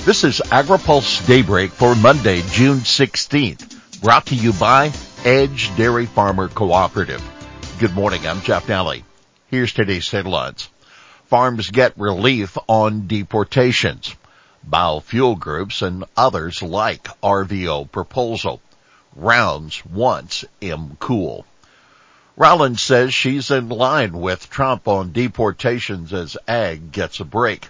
This is AgriPulse Daybreak for Monday, June 16th, brought to you by Edge Dairy Farmer Cooperative. Good morning, I'm Jeff Nally. Here's today's headlines. Farms get relief on deportations. Biofuel groups and others like RVO proposal. Rounds wants Cool. Rollins says she's in line with Trump on deportations as ag gets a break.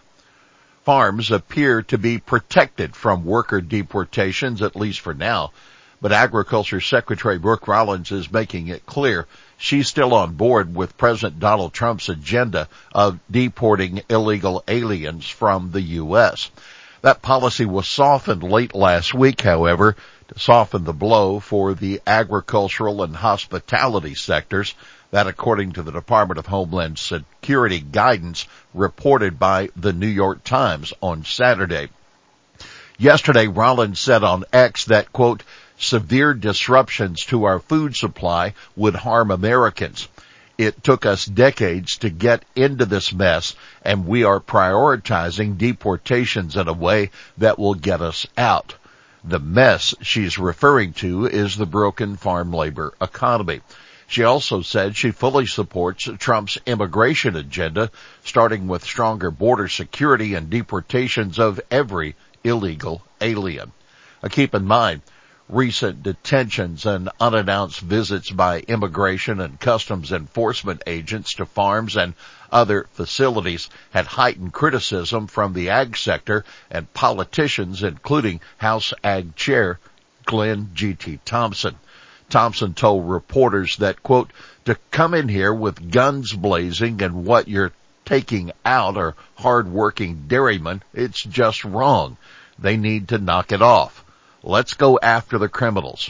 Farms appear to be protected from worker deportations, at least for now, but Agriculture Secretary Brooke Rollins is making it clear she's still on board with President Donald Trump's agenda of deporting illegal aliens from the U.S. That policy was softened late last week, however, to soften the blow for the agricultural and hospitality sectors. That, according to the Department of Homeland Security guidance reported by the New York Times on Saturday. Yesterday, Rollins said on X that, quote, severe disruptions to our food supply would harm Americans. It took us decades to get into this mess, and we are prioritizing deportations in a way that will get us out. The mess she's referring to is the broken farm labor economy. She also said she fully supports Trump's immigration agenda, starting with stronger border security and deportations of every illegal alien. Keep in mind, recent detentions and unannounced visits by immigration and customs enforcement agents to farms and other facilities had heightened criticism from the ag sector and politicians, including House Ag Chair Glenn G.T. Thompson. Thompson told reporters that, quote, to come in here with guns blazing and what you're taking out are hard-working dairymen, it's just wrong. They need to knock it off. Let's go after the criminals.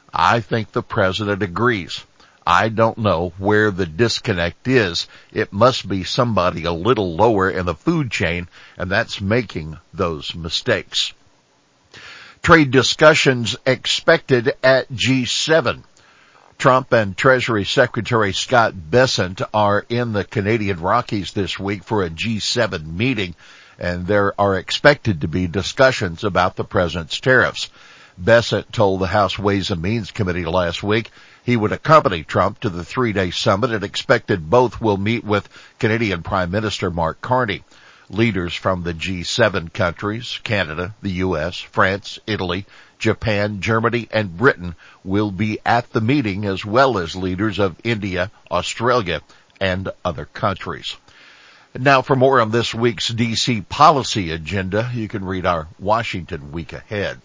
I think the president agrees. I don't know where the disconnect is. It must be somebody a little lower in the food chain, and that's making those mistakes. Trade discussions expected at G7. Trump and Treasury Secretary Scott Bessent are in the Canadian Rockies this week for a G7 meeting, and there are expected to be discussions about the president's tariffs. Bessent told the House Ways and Means Committee last week he would accompany Trump to the three-day summit and expected both will meet with Canadian Prime Minister Mark Carney. Leaders from the G7 countries, Canada, the U.S., France, Italy, Japan, Germany, and Britain will be at the meeting, as well as leaders of India, Australia, and other countries. Now, for more on this week's D.C. policy agenda, you can read our Washington Week Ahead.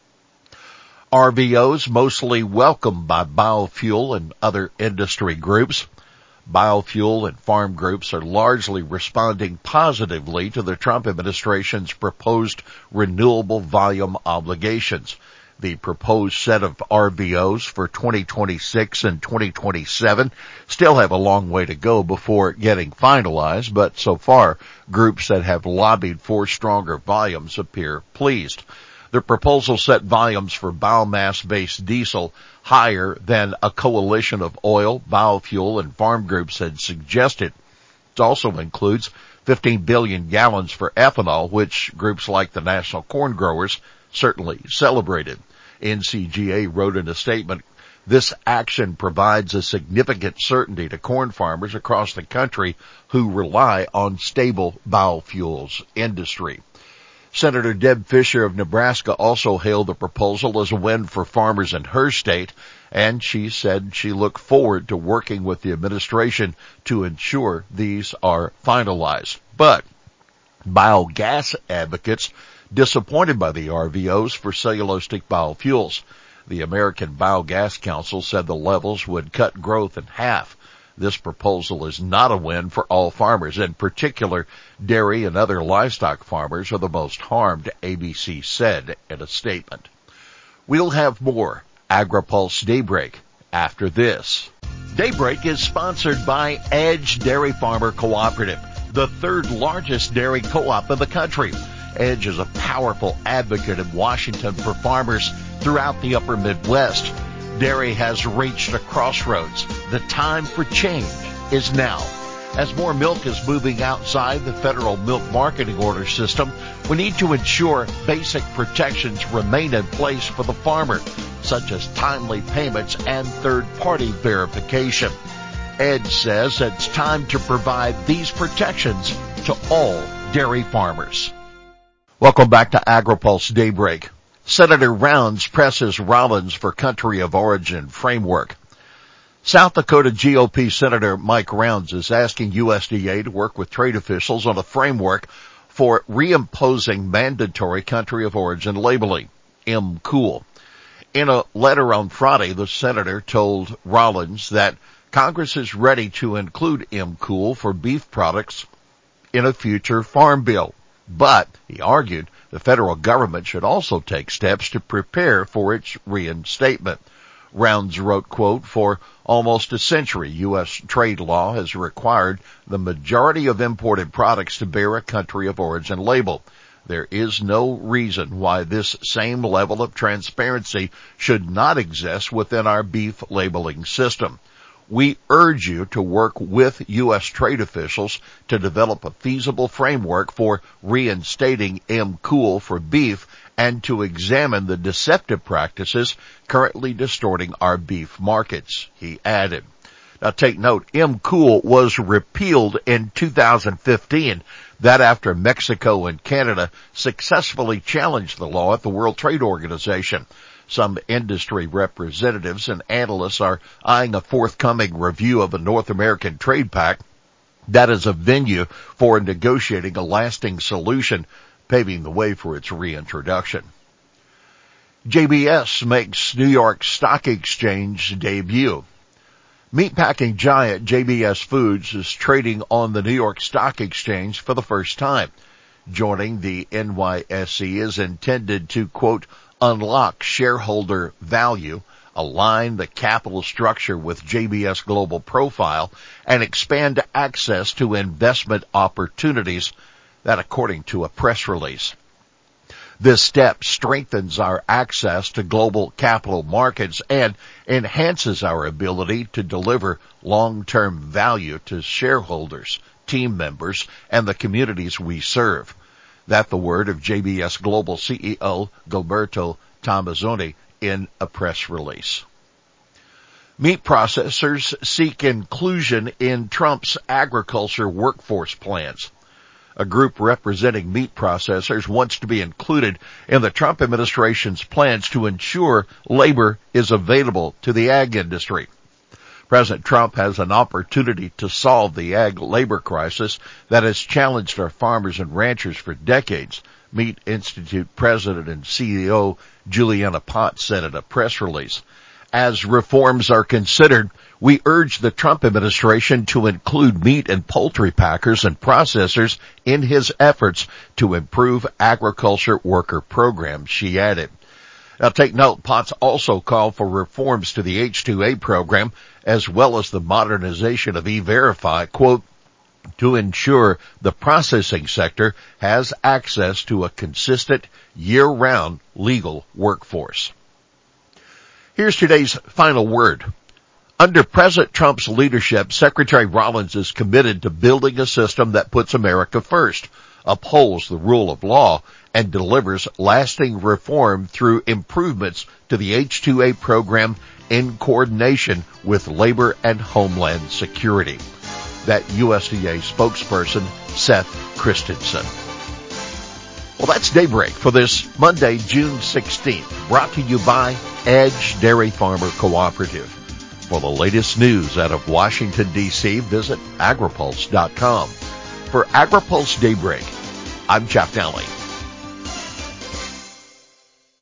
RVOs mostly welcomed by biofuel and other industry groups. Biofuel and farm groups are largely responding positively to the Trump administration's proposed renewable volume obligations. The proposed set of RVOs for 2026 and 2027 still have a long way to go before getting finalized, but so far, groups that have lobbied for stronger volumes appear pleased. The proposal set volumes for biomass-based diesel higher than a coalition of oil, biofuel, and farm groups had suggested. It also includes 15 billion gallons for ethanol, which groups like the National Corn Growers certainly celebrated. NCGA wrote in a statement, this action provides a significant certainty to corn farmers across the country who rely on stable biofuels industry. Senator Deb Fischer of Nebraska also hailed the proposal as a win for farmers in her state, and she said she looked forward to working with the administration to ensure these are finalized. But biogas advocates disappointed by the RVOs for cellulosic biofuels. The American Biogas Council said the levels would cut growth in half. This proposal is not a win for all farmers. In particular, dairy and other livestock farmers are the most harmed, ABC said in a statement. We'll have more AgriPulse Daybreak after this. Daybreak is sponsored by Edge Dairy Farmer Cooperative, the third largest dairy co-op in the country. Edge is a powerful advocate in Washington for farmers throughout the upper Midwest. Dairy has reached a crossroads. The time for change is now. As more milk is moving outside the federal milk marketing order system, we need to ensure basic protections remain in place for the farmer, such as timely payments and third-party verification. EDGE says it's time to provide these protections to all dairy farmers. Welcome back to AgriPulse Daybreak. Senator Rounds presses Rollins for country of origin framework. South Dakota GOP Senator Mike Rounds is asking USDA to work with trade officials on a framework for reimposing mandatory country of origin labeling, MCOOL. In a letter on Friday, the senator told Rollins that Congress is ready to include MCOOL for beef products in a future farm bill. But, he argued, the federal government should also take steps to prepare for its reinstatement. Rounds wrote, quote, "For almost a century, U.S. trade law has required the majority of imported products to bear a country of origin label. There is no reason why this same level of transparency should not exist within our beef labeling system. We urge you to work with U.S. trade officials to develop a feasible framework for reinstating MCOOL for beef and to examine the deceptive practices currently distorting our beef markets," he added. Now take note, MCOOL was repealed in 2015, that after Mexico and Canada successfully challenged the law at the World Trade Organization. Some industry representatives and analysts are eyeing a forthcoming review of a North American trade pact that is a venue for negotiating a lasting solution, paving the way for its reintroduction. JBS makes New York Stock Exchange debut. Meatpacking giant JBS Foods is trading on the New York Stock Exchange for the first time. Joining the NYSE is intended to, quote, "unlock shareholder value, align the capital structure with JBS global profile, and expand access to investment opportunities," that according to a press release. This step strengthens our access to global capital markets and enhances our ability to deliver long-term value to shareholders, team members, and the communities we serve. That the word of JBS Global CEO Gilberto Tomazoni in a press release. Meat processors seek inclusion in Trump's agriculture workforce plans. A group representing meat processors wants to be included in the Trump administration's plans to ensure labor is available to the ag industry. President Trump has an opportunity to solve the ag labor crisis that has challenged our farmers and ranchers for decades, Meat Institute President and CEO Juliana Potts said in a press release. As reforms are considered, we urge the Trump administration to include meat and poultry packers and processors in his efforts to improve agriculture worker programs, she added. Now take note, Potts also called for reforms to the H-2A program as well as the modernization of E-Verify, quote, "to ensure the processing sector has access to a consistent year-round legal workforce." Here's today's final word. Under President Trump's leadership, Secretary Rollins is committed to building a system that puts America first, upholds the rule of law, and delivers lasting reform through improvements to the H-2A program in coordination with Labor and Homeland Security. That USDA spokesperson, Seth Christensen. Well, that's Daybreak for this Monday, June 16th, brought to you by Edge Dairy Farmer Cooperative. For the latest news out of Washington, D.C., visit agripulse.com. For AgriPulse Daybreak, I'm Jeff Daly.